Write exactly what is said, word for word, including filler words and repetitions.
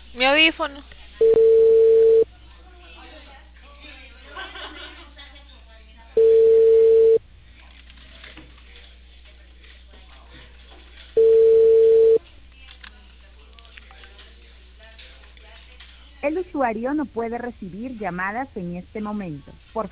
Mi audífono. El usuario no puede recibir llamadas en este momento. Por